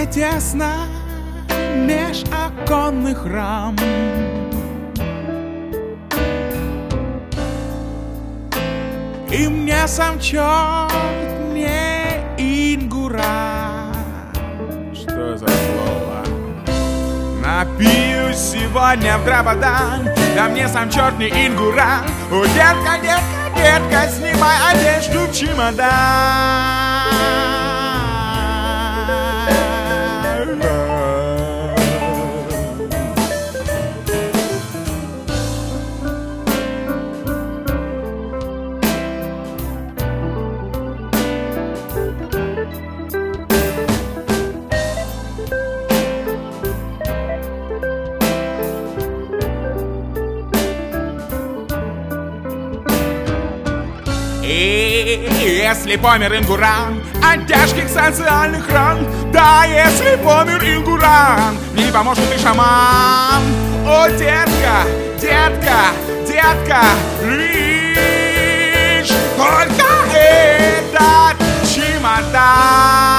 Мне тесно меж оконных рам. И мне сам черт не ингура. Что за слово? Напьюсь сегодня в драбадан, да мне сам черт не ингура. О, детка, детка, детка, снимай одежду в чемодан. И если помер Ингуран от тяжких социальных ран, да, если помер Ингуран, мне не поможет и шаман. О, детка, детка, детка, лишь только этот чемодан.